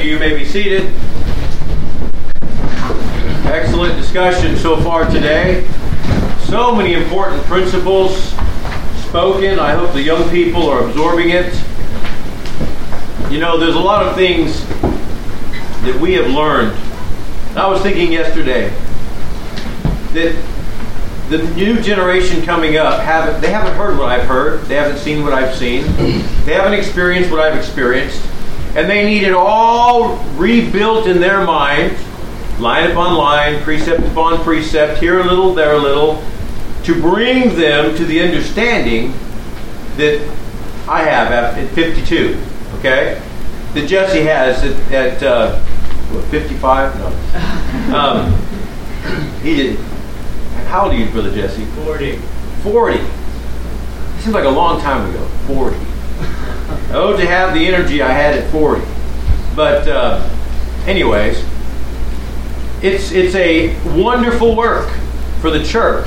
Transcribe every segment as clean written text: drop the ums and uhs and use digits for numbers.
Thank you. You may be seated. Excellent discussion so far today. So many important principles spoken. I hope the young people are absorbing it. You know, there's a lot of things that we have learned. I was thinking yesterday that the new generation coming up they haven't heard what I've heard. They haven't seen what I've seen. They haven't experienced what I've experienced. And they need it all rebuilt in their mind, line upon line, precept upon precept, here a little, there a little, to bring them to the understanding that I have at 52, okay? That Jesse has at 55? No. He didn't. How old are you, Brother Jesse? 40. 40. It seems like a long time ago. 40. Oh, to have the energy I had at 40. But anyways, it's a wonderful work for the church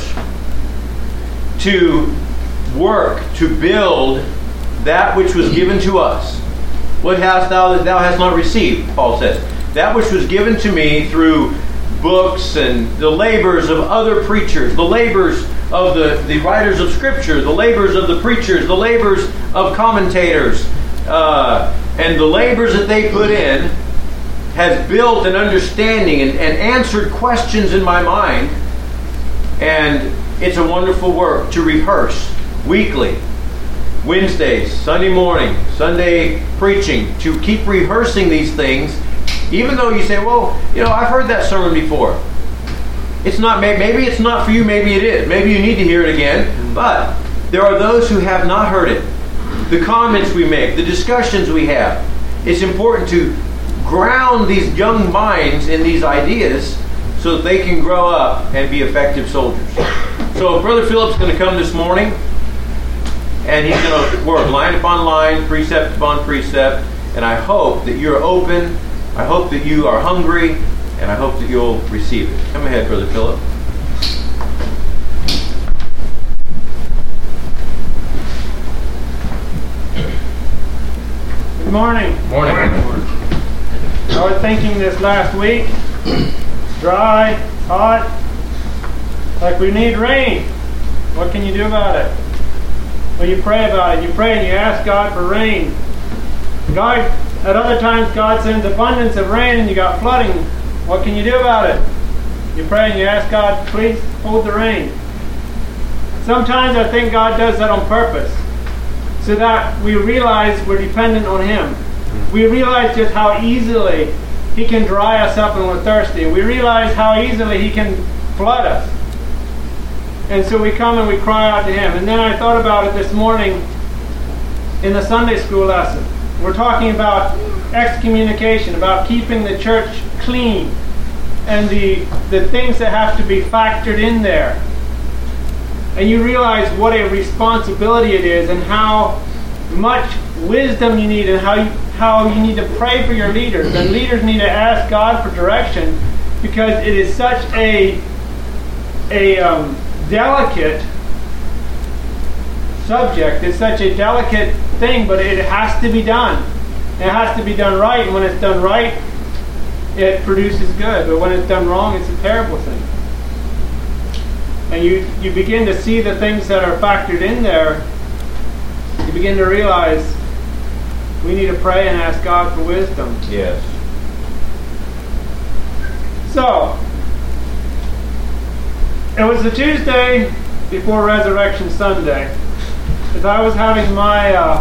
to work, to build that which was given to us. What hast thou that thou hast not received, Paul says. That which was given to me through books and the labors of other preachers, the labors of the writers of Scripture, the labors of the preachers, the labors of commentators, and the labors that they put in has built an understanding and answered questions in my mind. And it's a wonderful work to rehearse weekly, Wednesdays, Sunday morning, Sunday preaching, to keep rehearsing these things. Even though you say, well, you know, I've heard that sermon before. It's not, maybe it's not for you, maybe it is. Maybe you need to hear it again. But there are those who have not heard it. The comments we make, the discussions we have. It's important to ground these young minds in these ideas so that they can grow up and be effective soldiers. So Brother Philip's going to come this morning, and he's going to work line upon line, precept upon precept, and I hope that you're open. I hope that you are hungry, and I hope that you'll receive it. Come ahead, Brother Philip. Good morning. Morning. I was thinking this last week, it's dry, hot, like we need rain. What can you do about it? Well, you pray about it. You pray and you ask God for rain. At other times, God sends abundance of rain and you got flooding. What can you do about it? You pray and you ask God, please hold the rain. Sometimes I think God does that on purpose, so that we realize we're dependent on Him. We realize just how easily He can dry us up when we're thirsty. We realize how easily He can flood us. And so we come and we cry out to Him. And then I thought about it this morning in the Sunday school lesson. We're talking about excommunication, about keeping the church clean, and the things that have to be factored in there. And you realize what a responsibility it is, and how much wisdom you need, and how you need to pray for your leaders. And leaders need to ask God for direction, because it is such a delicate subject. It's such a delicate thing, but it has to be done. It has to be done right, and when it's done right, it produces good. But when it's done wrong, it's a terrible thing. And you begin to see the things that are factored in there. You begin to realize we need to pray and ask God for wisdom. Yes. So, it was the Tuesday before Resurrection Sunday. As I was having my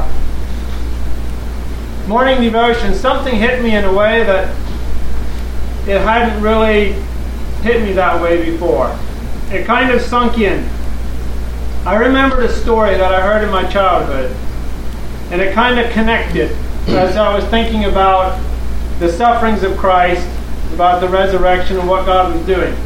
morning devotion, something hit me in a way that it hadn't really hit me that way before. It kind of sunk in. I remembered a story that I heard in my childhood, and it kind of connected as I was thinking about the sufferings of Christ, about the resurrection and what God was doing.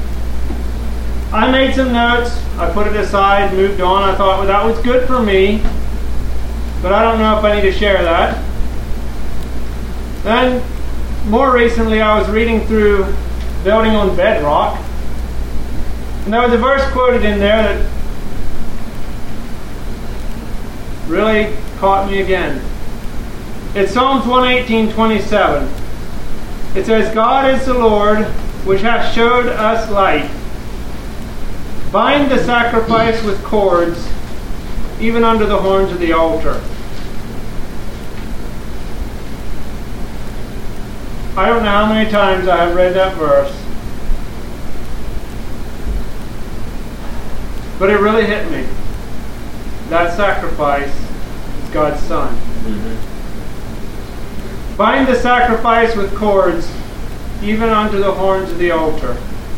I made some notes, I put it aside, moved on. I thought, well, that was good for me, but I don't know if I need to share that. Then, more recently, I was reading through Building on Bedrock, and there was a verse quoted in there that really caught me again. It's Psalms 118:27. It says, God is the Lord, which hath showed us light. Bind the sacrifice with cords, even under the horns of the altar. I don't know how many times I have read that verse, but it really hit me. That sacrifice is God's Son. Mm-hmm. Bind the sacrifice with cords, even unto the horns of the altar.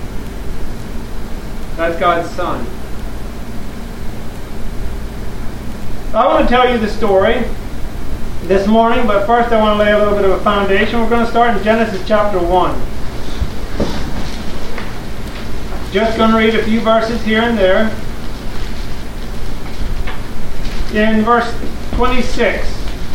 That's God's Son. I want to tell you the story this morning, but first I want to lay a little bit of a foundation. We're going to start in Genesis chapter 1. Just going to read a few verses here and there. In verse 26.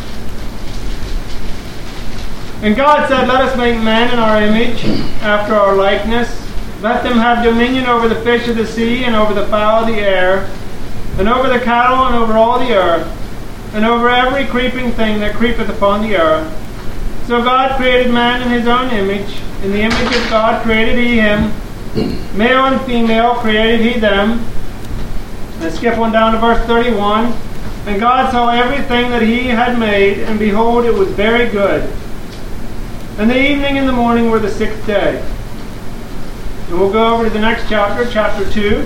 And God said, let us make man in our image, after our likeness. Let them have dominion over the fish of the sea, and over the fowl of the air, and over the cattle, and over all the earth, and over every creeping thing that creepeth upon the earth. So God created man in his own image. In the image of God created he him. Male and female created he them. Let's skip on down to verse 31. And God saw everything that he had made, and behold, it was very good. And the evening and the morning were the sixth day. And we'll go over to the next chapter, chapter 2.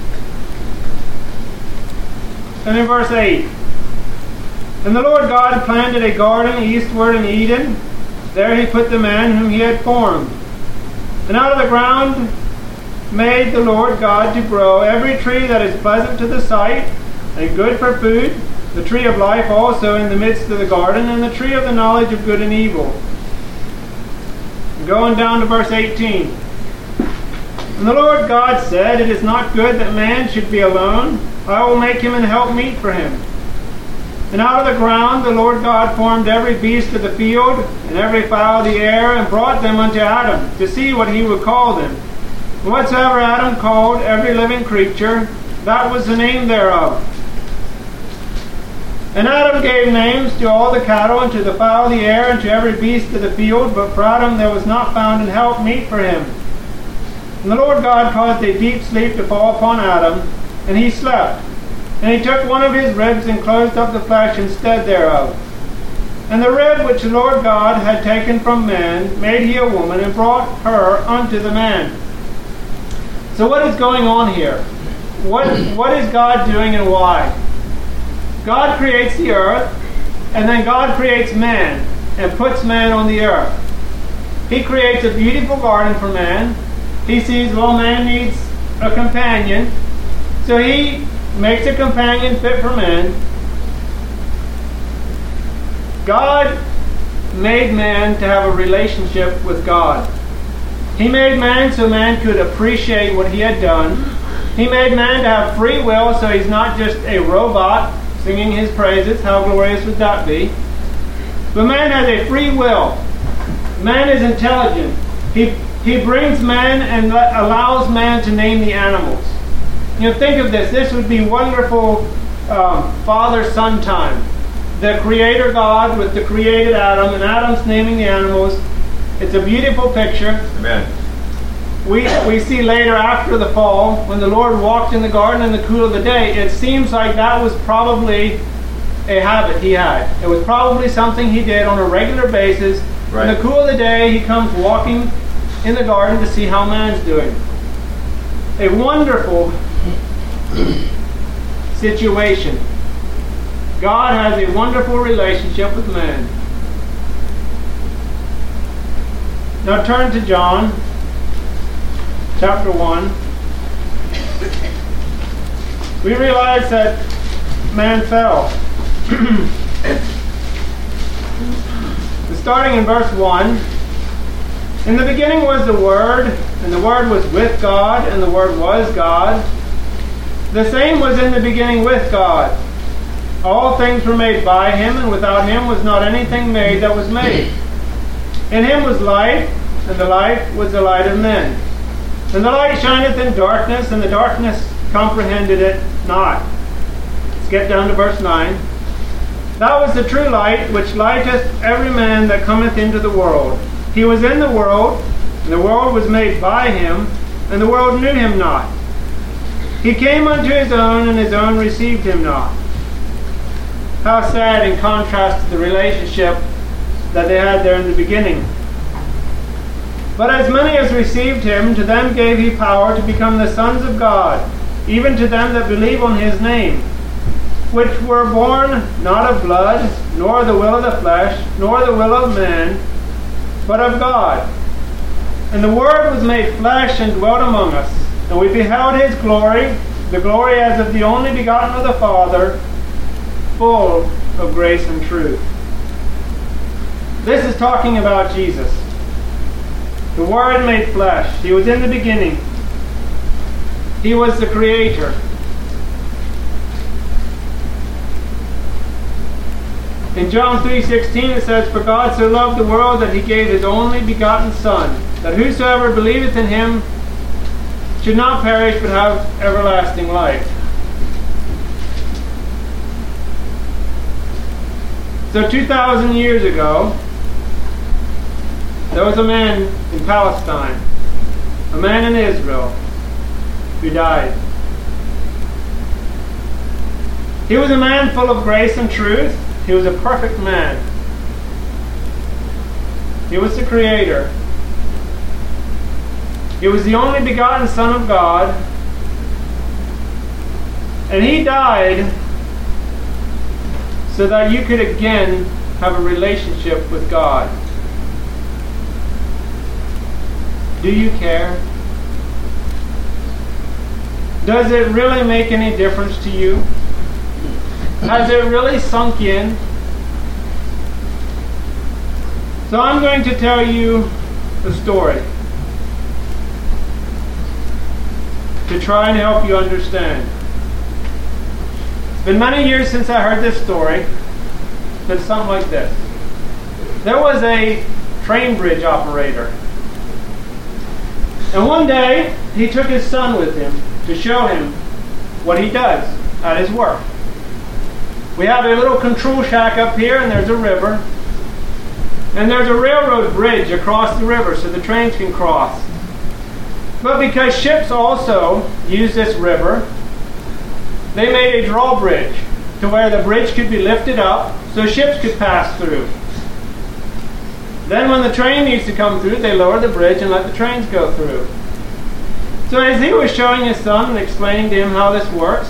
And in verse 8. And the Lord God planted a garden eastward in Eden. There he put the man whom he had formed. And out of the ground made the Lord God to grow every tree that is pleasant to the sight, and good for food, the tree of life also in the midst of the garden, and the tree of the knowledge of good and evil. Going down to verse 18. And the Lord God said, it is not good that man should be alone. I will make him an helpmeet for him. And out of the ground the Lord God formed every beast of the field, and every fowl of the air, and brought them unto Adam, to see what he would call them. And whatsoever Adam called every living creature, that was the name thereof. And Adam gave names to all the cattle, and to the fowl of the air, and to every beast of the field, but for Adam there was not found an helpmeet for him. And the Lord God caused a deep sleep to fall upon Adam, and he slept. And he took one of his ribs, and closed up the flesh instead thereof. And the rib which the Lord God had taken from man made he a woman, and brought her unto the man. So what is going on here? What is God doing, and why? God creates the earth, and then God creates man, and puts man on the earth. He creates a beautiful garden for man. He sees, well, man needs a companion, so he makes a companion fit for man. God made man to have a relationship with God. He made man so man could appreciate what he had done. He made man to have free will, so he's not just a robot singing his praises. How glorious would that be? But man has a free will. Man is intelligent. He brings man and allows man to name the animals. You know, think of this. This would be wonderful father-son time. The Creator God with the created Adam, and Adam's naming the animals. It's a beautiful picture. Amen. We see later after the fall, when the Lord walked in the garden in the cool of the day, it seems like that was probably a habit he had. It was probably something he did on a regular basis. Right. In the cool of the day, he comes walking in the garden to see how man's doing. A wonderful situation. God has a wonderful relationship with man. Now turn to John chapter 1. We realize that man fell. Starting in verse 1. In the beginning was the Word, and the Word was with God, and the Word was God. The same was in the beginning with God. All things were made by him, and without him was not anything made that was made. In him was life, and the life was the light of men. And the light shineth in darkness, and the darkness comprehended it not. Let's get down to verse 9. That was the true light, which lighteth every man that cometh into the world. He was in the world, and the world was made by him, and the world knew him not. He came unto his own, and his own received him not. How sad in contrast to the relationship that they had there in the beginning. But as many as received him, to them gave he power to become the sons of God, even to them that believe on his name, which were born not of blood, nor the will of the flesh, nor the will of man, but of God. And the Word was made flesh and dwelt among us, and we beheld his glory, the glory as of the only begotten of the Father, full of grace and truth. This is talking about Jesus. The Word made flesh. He was in the beginning. He was the Creator. In John 3:16 it says, "For God so loved the world that he gave his only begotten Son, that whosoever believeth in him should not perish but have everlasting life." So 2,000 years ago, there was a man in Palestine, a man in Israel, who died. He was a man full of grace and truth. He was a perfect man. He was the Creator. He was the only begotten Son of God. And he died so that you could again have a relationship with God. Do you care? Does it really make any difference to you? Has it really sunk in? So I'm going to tell you a story to try and help you understand. It's been many years since I heard this story. It's been something like this. There was a train bridge operator. And one day, he took his son with him to show him what he does at his work. We have a little control shack up here, and there's a river. And there's a railroad bridge across the river so the trains can cross. But because ships also use this river, they made a drawbridge to where the bridge could be lifted up so ships could pass through. Then when the train needs to come through, they lower the bridge and let the trains go through. So as he was showing his son and explaining to him how this works,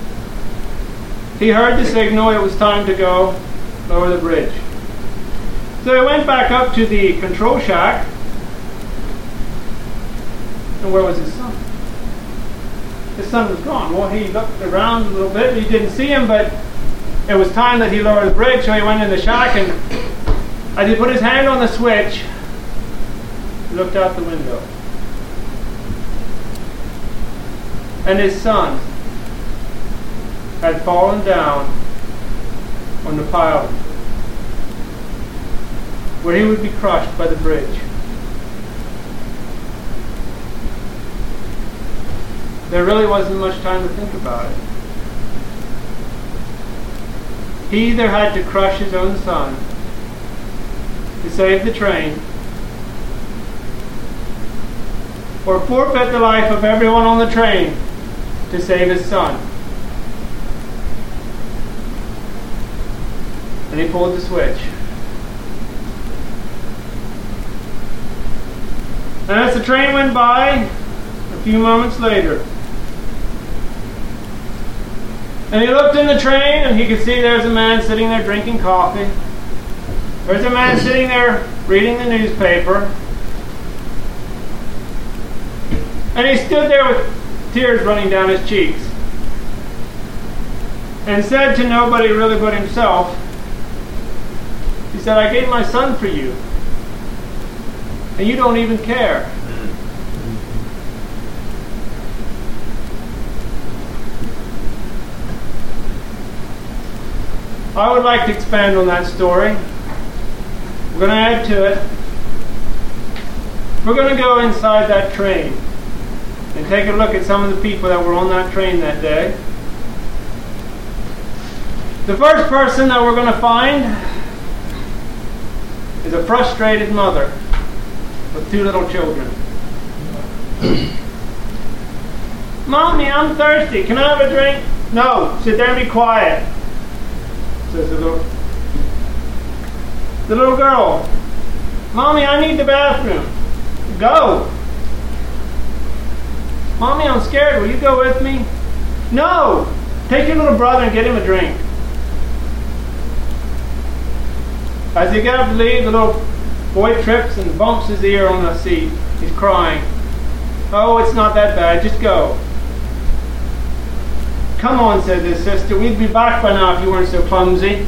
he heard the signal it was time to go lower the bridge. So he went back up to the control shack. And where was his son? His son was gone. Well, he looked around a little bit, but he didn't see him, but it was time that he lowered the bridge, so he went in the shack, and as he put his hand on the switch, he looked out the window. And his son had fallen down on the pile where he would be crushed by the bridge. There really wasn't much time to think about it. He either had to crush his own son to save the train, or forfeit the life of everyone on the train to save his son. And he pulled the switch. And as the train went by, a few moments later, and he looked in the train and he could see there's a man sitting there drinking coffee. There's a man sitting there reading the newspaper. And he stood there with tears running down his cheeks and said to nobody really but himself, he said, "I gave my son for you, and you don't even care." I would like to expand on that story. We're going to add to it. We're going to go inside that train and take a look at some of the people that were on that train that day. The first person that we're going to find is a frustrated mother. with 2 little children. Mommy, I'm thirsty. Can I have a drink? No, sit there and be quiet, says the little girl. Mommy, I need the bathroom. Go. Mommy, I'm scared. Will you go with me? No. Take your little brother and get him a drink. As they get up to leave, the little boy trips and bumps his ear on the seat. He's crying. Oh, it's not that bad. Just go. Come on, said his sister. We'd be back by now if you weren't so clumsy.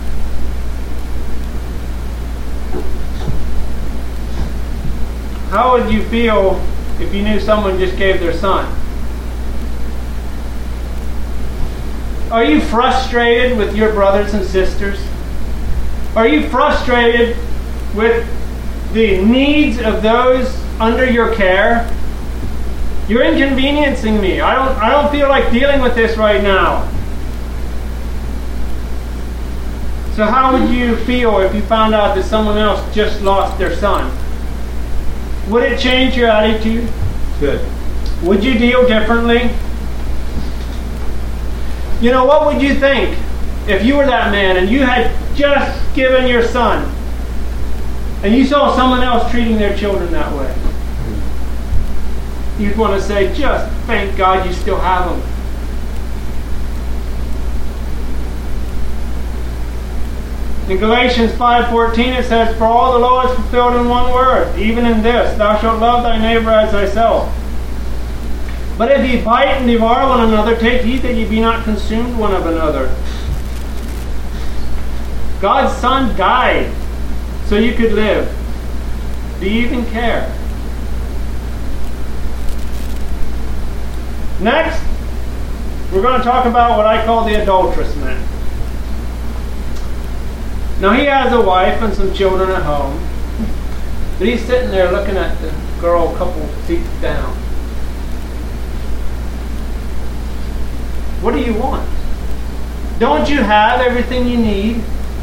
How would you feel if you knew someone just gave their son? Are you frustrated with your brothers and sisters? Are you frustrated with the needs of those under your care? You're inconveniencing me. I don't feel like dealing with this right now. So how would you feel if you found out that someone else just lost their son? Would it change your attitude? Good. Would you deal differently? You know, what would you think if you were that man and you had just given your son and you saw someone else treating their children that way? You'd want to say, just thank God you still have them. In Galatians 5:14 it says, for all the law is fulfilled in one word, even in this, thou shalt love thy neighbor as thyself. But if ye bite and devour one another, take heed that ye be not consumed one of another. God's Son died so you could live. Do you even care? Next, we're going to talk about what I call the adulterous man. Now he has a wife and some children at home, but he's sitting there looking at the girl a couple seats down. What do you want? Don't you have everything you need?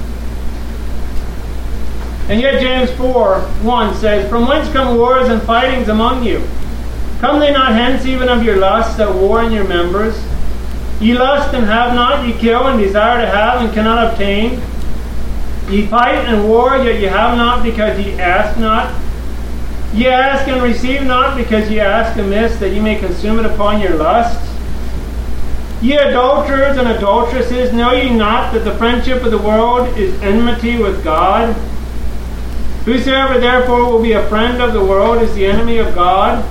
And yet James 4:1 says, from whence come wars and fightings among you? Come they not hence even of your lusts that war in your members? Ye lust and have not, ye kill and desire to have and cannot obtain. Ye fight and war, yet ye have not because ye ask not. Ye ask and receive not because ye ask amiss, that ye may consume it upon your lusts. Ye adulterers and adulteresses, know ye not that the friendship of the world is enmity with God? Whosoever therefore will be a friend of the world is the enemy of God.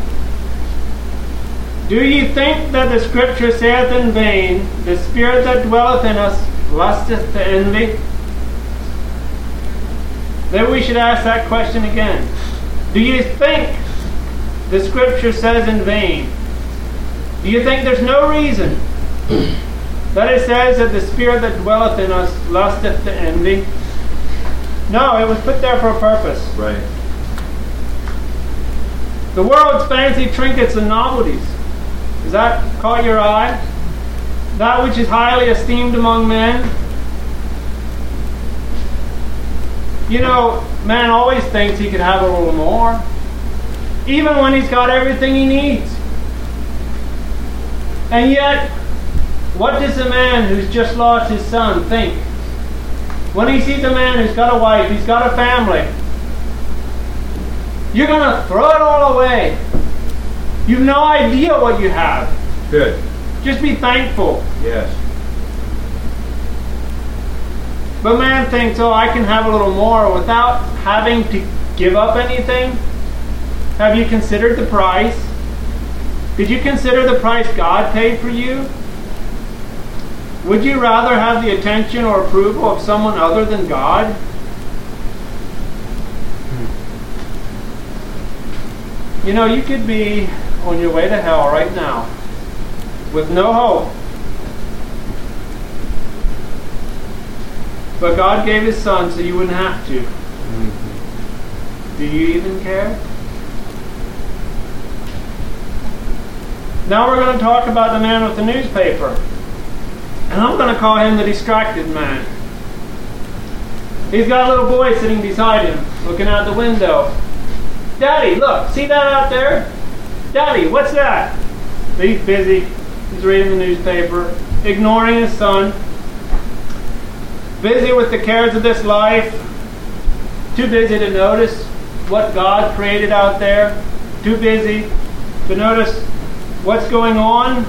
Do ye think that the Scripture saith in vain, the Spirit that dwelleth in us lusteth to envy? Maybe we should ask that question again. Do you think the Scripture says in vain? Do you think there's no reason that it says that the Spirit that dwelleth in us lusteth to envy? No, it was put there for a purpose. Right. The world's fancy trinkets and novelties. Does that caught your eye? That which is highly esteemed among men. You know, man always thinks he could have a little more, even when he's got everything he needs. And yet, what does a man who's just lost his son think? When he sees a man who's got a wife, he's got a family, you're going to throw it all away. You've no idea what you have. Good. Just be thankful. Yes. But man thinks, oh, I can have a little more without having to give up anything. Have you considered the price? Did you consider the price God paid for you? Would you rather have the attention or approval of someone other than God? You know, you could be on your way to hell right now with no hope. But God gave His Son so you wouldn't have to. Mm-hmm. Do you even care? Now we're going to talk about the man with the newspaper. And I'm going to call him the distracted man. He's got a little boy sitting beside him, looking out the window. Daddy, look, see that out there? Daddy, what's that? But he's busy. He's reading the newspaper, ignoring his son, busy with the cares of this life, too busy to notice what God created out there, too busy to notice what's going on,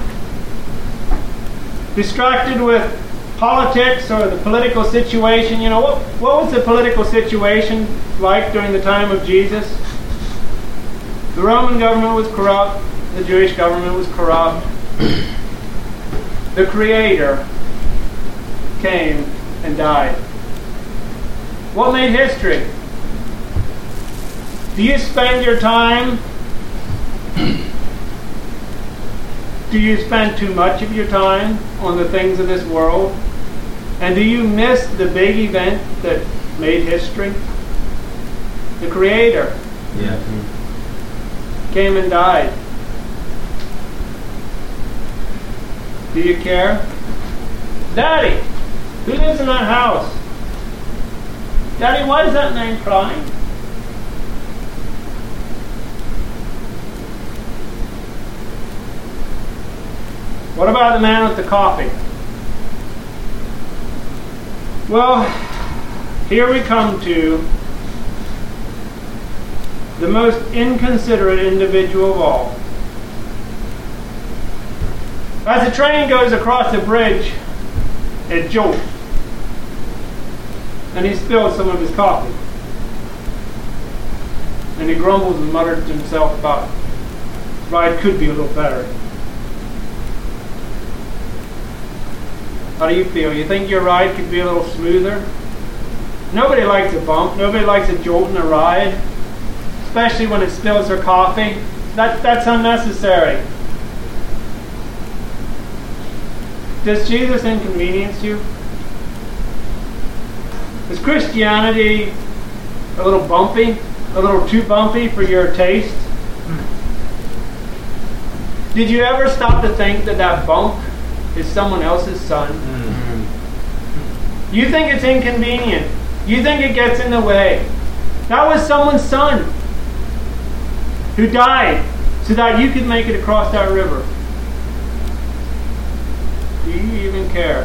distracted with politics or the political situation. You know, what was the political situation like during the time of Jesus? The Roman government was corrupt. The Jewish government was corrupt. The Creator came and died. What made history? Do you spend your time? Do you spend too much of your time on the things of this world? And do you miss the big event that made history? The Creator came and died. Do you care? Daddy, who lives in that house? Daddy, why is that man crying? What about the man with the coffee? Well, here we come to the most inconsiderate individual of all. As the train goes across the bridge, it jolts. And he spills some of his coffee. And he grumbles and mutters to himself about, ride could be a little better. How do you feel? You think your ride could be a little smoother? Nobody likes a bump. Nobody likes a jolt in a ride. Especially when it spills their coffee. That's unnecessary. Does Jesus inconvenience you? Is Christianity a little bumpy? A little too bumpy for your taste? Did you ever stop to think that that bump is someone else's son? You think it's inconvenient. You think it gets in the way. That was someone's son who died so that you could make it across that river. Do you even care?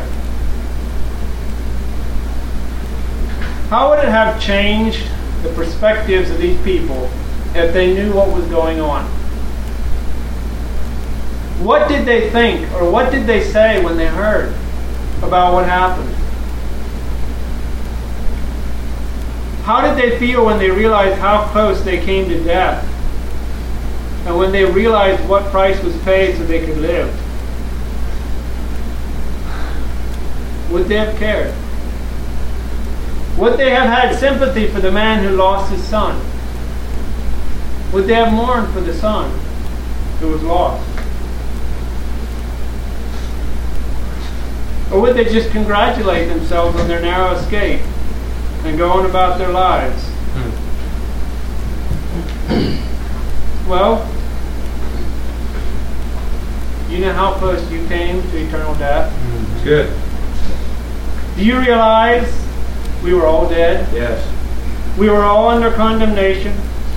How would it have changed the perspectives of these people if they knew what was going on? What did they think, or what did they say when they heard about what happened? How did they feel when they realized how close they came to death? And when they realized what price was paid so they could live? Would they have cared? Would they have had sympathy for the man who lost his son? Would they have mourned for the son who was lost? Or would they just congratulate themselves on their narrow escape and go on about their lives? Well, you know how close you came to eternal death? Good. Do you realize we were all dead? Yes. We were all under condemnation.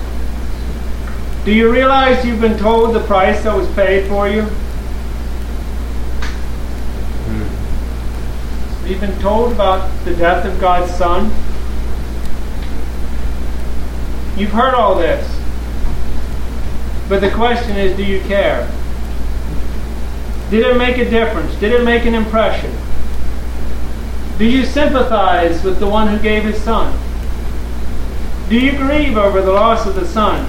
Do you realize you've been told the price that was paid for you? You've been told about the death of God's Son. You've heard all this. But the question is, do you care? Did it make a difference? Did it make an impression? Do you sympathize with the one who gave his son? Do you grieve over the loss of the son?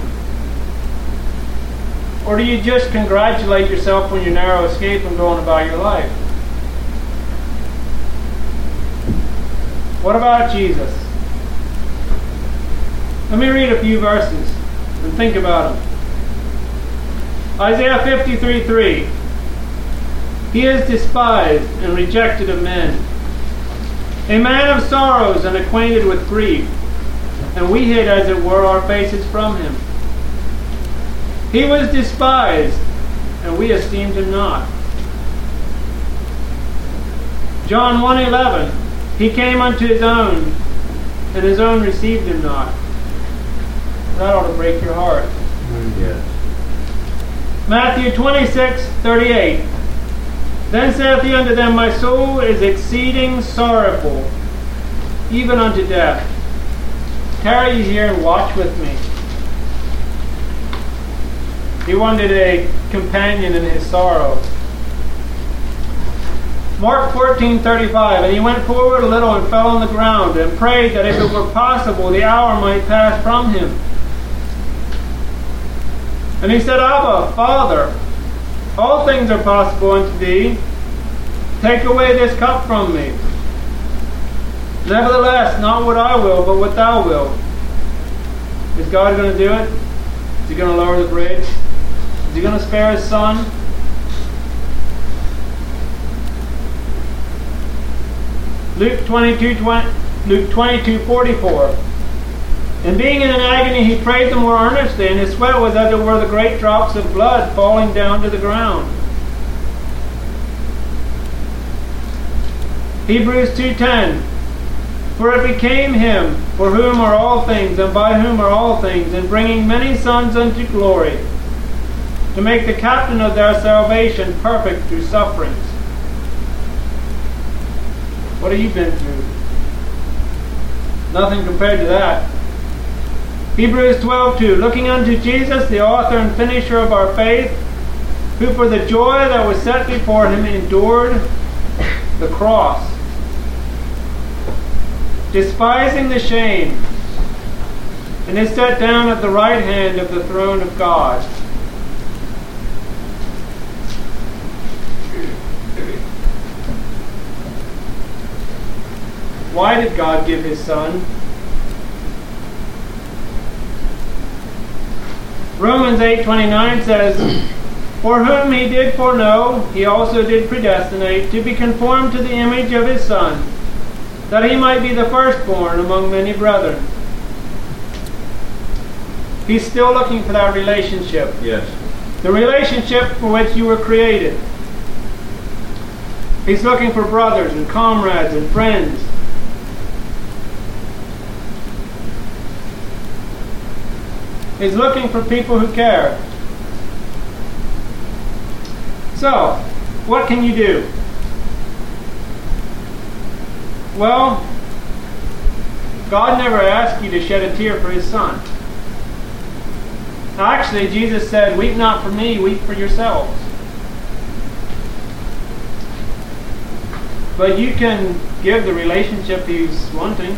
Or do you just congratulate yourself on your narrow escape and go on about your life? What about Jesus? Let me read a few verses and think about them. Isaiah 53:3. He is despised and rejected of men, a man of sorrows and acquainted with grief, and we hid, as it were, our faces from him. He was despised, and we esteemed him not. John 1:11. He came unto his own, and his own received him not. That ought to break your heart. Yes. Matthew 26:38. Then saith he unto them, My soul is exceeding sorrowful, even unto death. Tarry ye here and watch with me. He wanted a companion in his sorrow. Mark 14:35. And he went forward a little and fell on the ground, and prayed that if it were possible the hour might pass from him. And he said, Abba, Father, all things are possible unto thee. Take away this cup from me. Nevertheless, not what I will, but what thou wilt. Is God going to do it? Is he going to lower the bridge? Is he going to spare his son? Luke 22:44. And being in an agony, he prayed the more earnestly, and his sweat was as it were the great drops of blood falling down to the ground. Hebrews 2:10. For it became him, for whom are all things, and by whom are all things, and bringing many sons unto glory, to make the captain of their salvation perfect through sufferings. What have you been through? Nothing compared to that. Hebrews 12:2. Looking unto Jesus, the author and finisher of our faith, who for the joy that was set before him endured the cross, despising the shame, and is set down at the right hand of the throne of God. Why did God give his Son? Romans 8:29 says, For whom he did foreknow, he also did predestinate to be conformed to the image of his Son, that he might be the firstborn among many brethren. He's still looking for that relationship. Yes. The relationship for which you were created. He's looking for brothers and comrades and friends. He's looking for people who care. So, what can you do? Well, God never asked you to shed a tear for his Son. Actually, Jesus said, Weep not for me, weep for yourselves. But you can give the relationship he's wanting.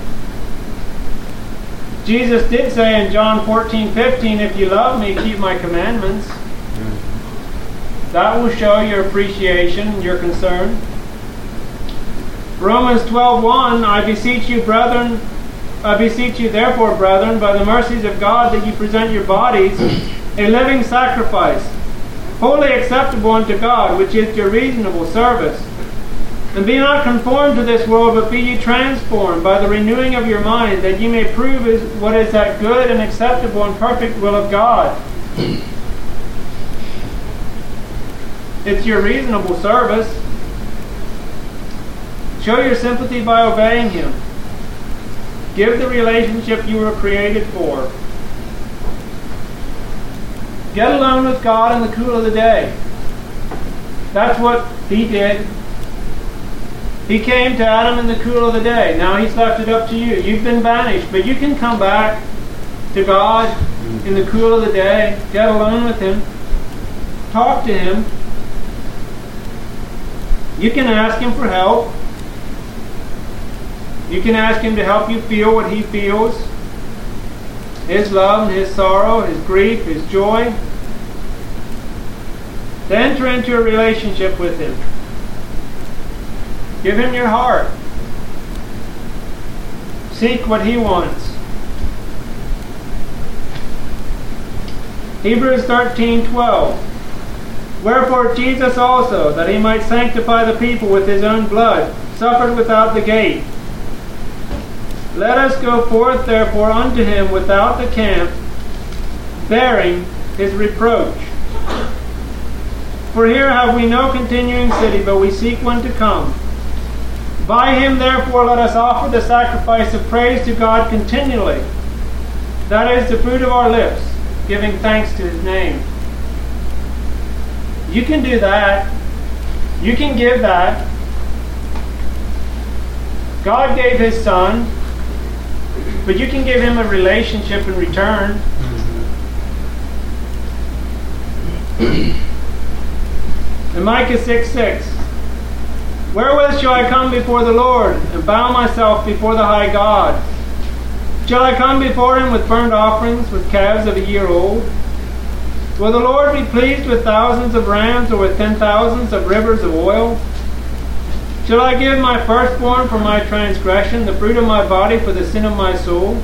Jesus did say in John 14:15, If you love me, keep my commandments. That will show your appreciation and your concern. Romans 12:1, I beseech you therefore, brethren, by the mercies of God, that you present your bodies a living sacrifice, wholly acceptable unto God, which is your reasonable service. And be not conformed to this world, but be ye transformed by the renewing of your mind, that ye may prove what is that good and acceptable and perfect will of God. It's your reasonable service. Show your sympathy by obeying him. Give the relationship you were created for. Get alone with God in the cool of the day. That's what he did. He came to Adam in the cool of the day. Now he's left it up to you. You've been banished, but you can come back to God in the cool of the day. Get alone with him. Talk to him. You can ask him for help. You can ask him to help you feel what he feels. His love and his sorrow, his grief, his joy. To enter into a relationship with him. Give him your heart. Seek what he wants. Hebrews 13:12. Wherefore Jesus also, that he might sanctify the people with his own blood, suffered without the gate. Let us go forth therefore unto him without the camp, bearing his reproach. For here have we no continuing city, but we seek one to come. By him therefore let us offer the sacrifice of praise to God continually. That is the fruit of our lips, giving thanks to His name. You can do that. You can give that. God gave His Son, but you can give Him a relationship in return. In Micah 6:6, wherewith shall I come before the Lord, and bow myself before the high God? Shall I come before Him with burnt offerings, with calves of a year old? Will the Lord be pleased with thousands of rams, or with 10,000s of rivers of oil? Shall I give my firstborn for my transgression, the fruit of my body for the sin of my soul?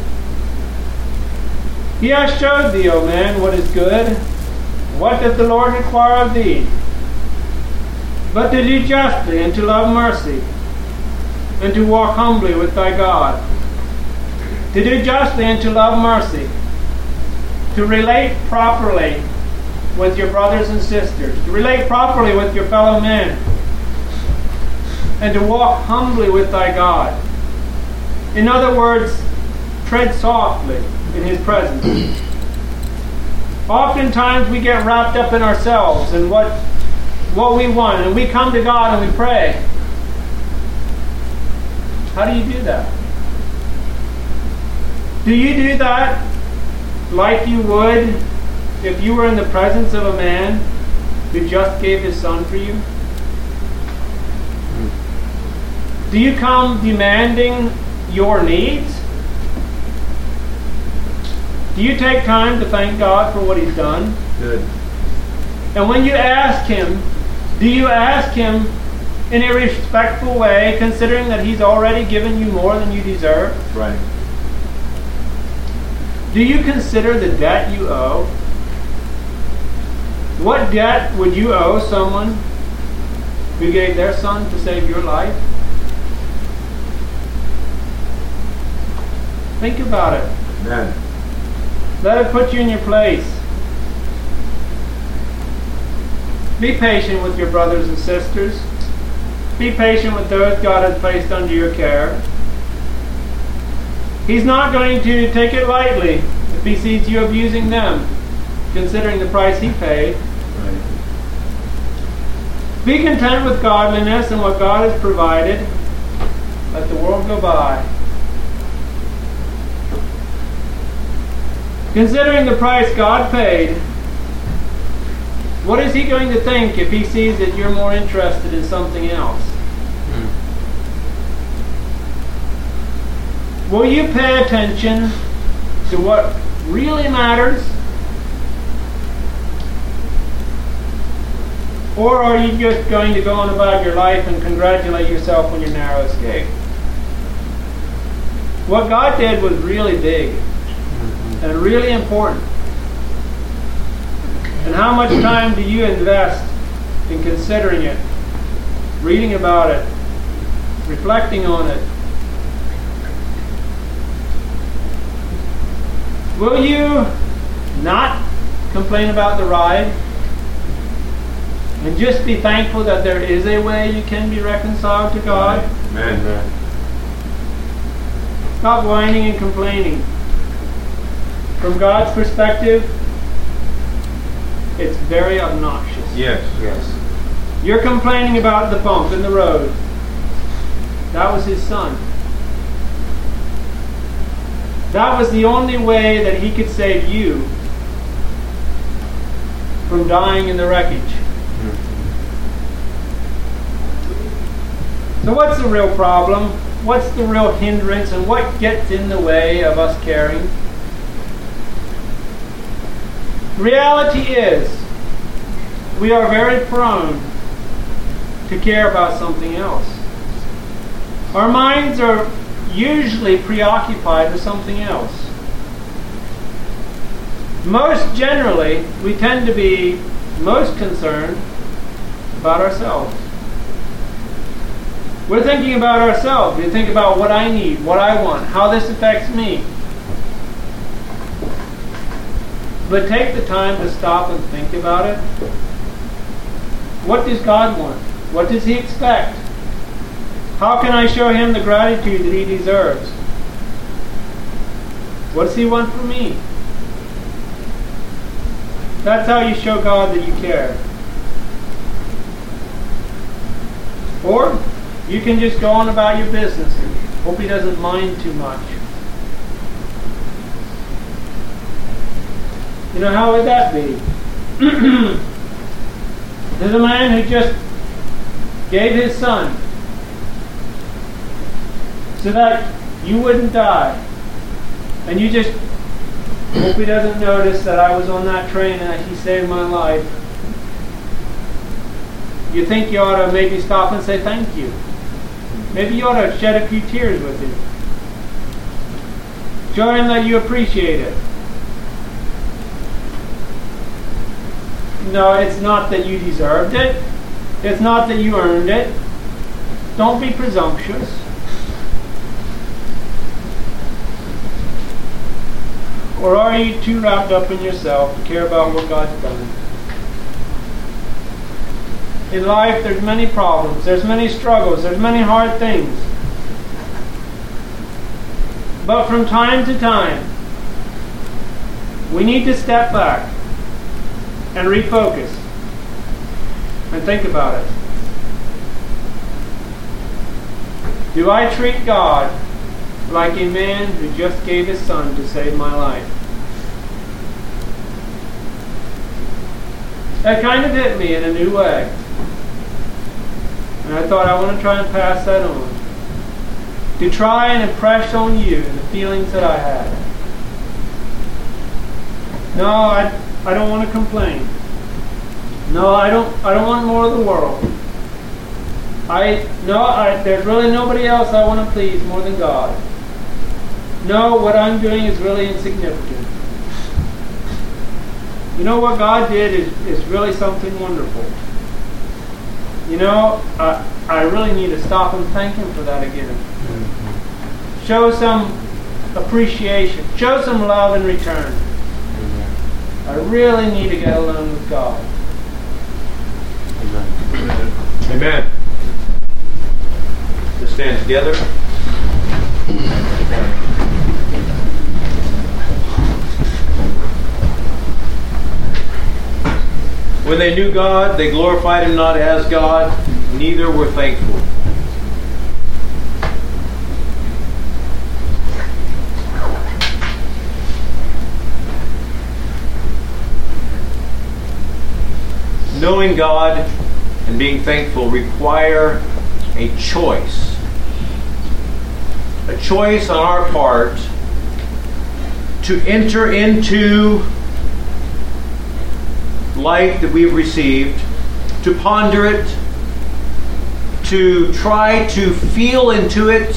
He has showed thee, O man, what is good. What doth the Lord require of thee? But to do justly, and to love mercy, and to walk humbly with thy God. To do justly and to love mercy. To relate properly with your brothers and sisters. To relate properly with your fellow men. And to walk humbly with thy God. In other words, tread softly in His presence. Oftentimes we get wrapped up in ourselves and what we want, and we come to God and we pray. How do you do that? Do you do that like you would if you were in the presence of a man who just gave His Son for you? Do you come demanding your needs? Do you take time to thank God for what He's done? Good. And when you ask Him, do you ask Him in a respectful way, considering that He's already given you more than you deserve? Right. Do you consider the debt you owe? What debt would you owe someone who gave their Son to save your life? Think about it. Amen. Let it put you in your place. Be patient with your brothers and sisters. Be patient with those God has placed under your care. He's not going to take it lightly if He sees you abusing them, considering the price He paid. Right. Be content with godliness and what God has provided. Let the world go by. Considering the price God paid, what is He going to think if He sees that you're more interested in something else? Will you pay attention to what really matters? Or are you just going to go on about your life and congratulate yourself on your narrow escape? What God did was really big and really important. And how much time do you invest in considering it, reading about it, reflecting on it? Will you not complain about the ride and just be thankful that there is a way you can be reconciled to God? Amen. Stop whining and complaining. From God's perspective, it's very obnoxious. Yes. Yes. You're complaining about the bump in the road. That was His Son. That was the only way that He could save you from dying in the wreckage. So what's the real problem? What's the real hindrance, and what gets in the way of us caring? Reality is, we are very prone to care about something else. Our minds are usually preoccupied with something else. Most generally, we tend to be most concerned about ourselves. We're thinking about ourselves. We think about what I need, what I want, how this affects me. But take the time to stop and think about it. What does God want? What does He expect? How can I show Him the gratitude that He deserves? What does He want from me? That's how you show God that you care. Or you can just go on about your business and hope He doesn't mind too much. You know, how would that be? There's a man who just gave his son so that you wouldn't die. And you just hope he doesn't notice that I was on that train and that he saved my life. You think you ought to maybe stop and say thank you. Maybe you ought to shed a few tears with him. Show him that you appreciate it. No, it's not that you deserved it. It's not that you earned it. Don't be presumptuous. Or are you too wrapped up in yourself to care about what God's done? In life, there's many problems, there's many struggles, there's many hard things. But from time to time, we need to step back and refocus and think about it. Do I treat God like a man who just gave his son to save my life? That kind of hit me in a new way. And I thought I want to try and pass that on. To try and impress on you the feelings that I had. No, I don't want to complain. No, I don't want more of the world. There's really nobody else I want to please more than God. No, what I'm doing is really insignificant. You know, what God did is really something wonderful. You know, I really need to stop and thank Him for that again. Mm-hmm. Show some appreciation. Show some love in return. Mm-hmm. I really need to get alone with God. Amen. Amen. Let's stand together. When they knew God, they glorified Him not as God, neither were thankful. Knowing God and being thankful require a choice. A choice on our part to enter into life that we've received, to ponder it, to try to feel into it,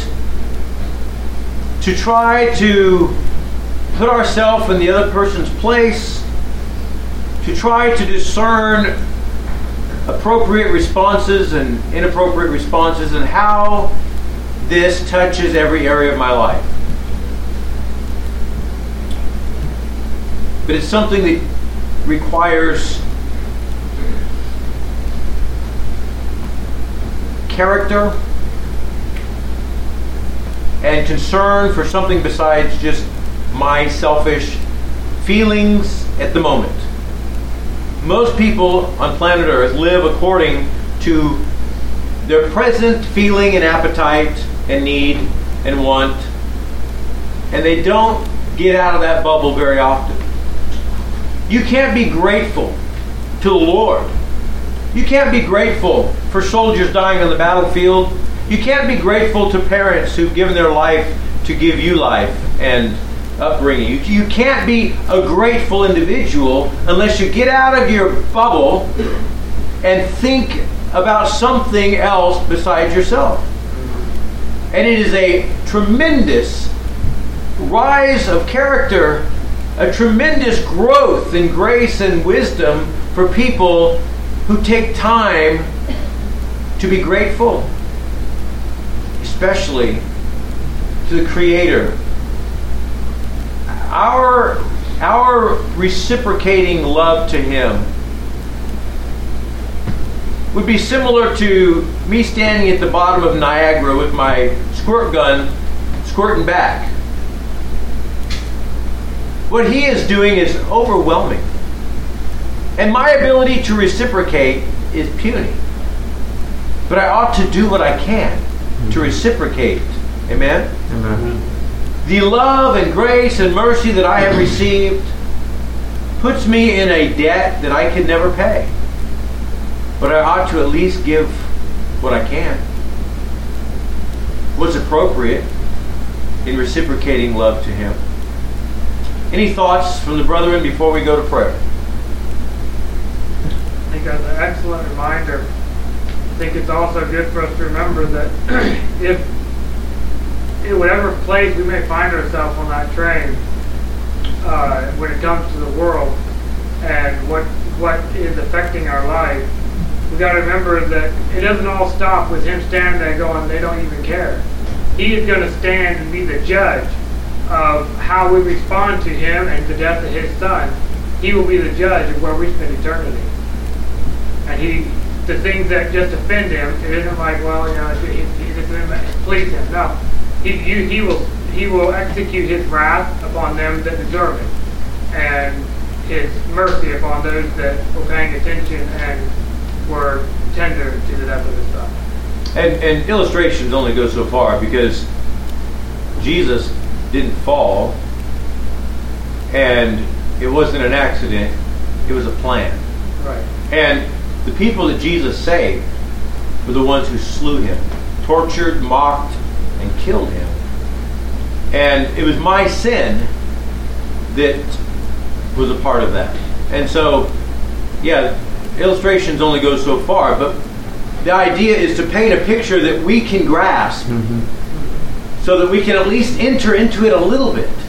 to try to put ourselves in the other person's place, to try to discern appropriate responses and inappropriate responses, and how this touches every area of my life. But it's something that requires character and concern for something besides just my selfish feelings at the moment. Most people on planet Earth live according to their present feeling and appetite and need and want, and they don't get out of that bubble very often. You can't be grateful to the Lord. You can't be grateful for soldiers dying on the battlefield. You can't be grateful to parents who've given their life to give you life and upbringing. You can't be a grateful individual unless you get out of your bubble and think about something else besides yourself. And it is a tremendous rise of character, a tremendous growth in grace and wisdom for people who take time to be grateful, especially to the Creator. Our reciprocating love to Him would be similar to me standing at the bottom of Niagara with my squirt gun squirting back. what he is doing is overwhelming. And my ability to reciprocate is puny. But I ought to do what I can to reciprocate. Amen? Amen. The love and grace and mercy that I have received puts me in a debt that I can never pay. But I ought to at least give what I can. What's appropriate in reciprocating love to him. Any thoughts from the brethren before we go to prayer? I think that's an excellent reminder. I think it's also good for us to remember that if in whatever place we may find ourselves on that train, when it comes to the world and what is affecting our life, we got to remember that it doesn't all stop with him standing there going, they don't even care. He is going to stand and be the judge of how we respond to him and the death of his son. He will be the judge of where we spend eternity. And the things that just offend him, it isn't like, well, it doesn't please him. No. He will execute his wrath upon them that deserve it, and his mercy upon those that were paying attention and were tender to the death of his son. And illustrations only go so far, because Jesus didn't fall, and it wasn't an accident, it was a plan. Right. And the people that Jesus saved were the ones who slew him, tortured, mocked, and killed him. And it was my sin that was a part of that. And so, yeah, illustrations only go so far, but the idea is to paint a picture that we can grasp, so that we can at least enter into it a little bit.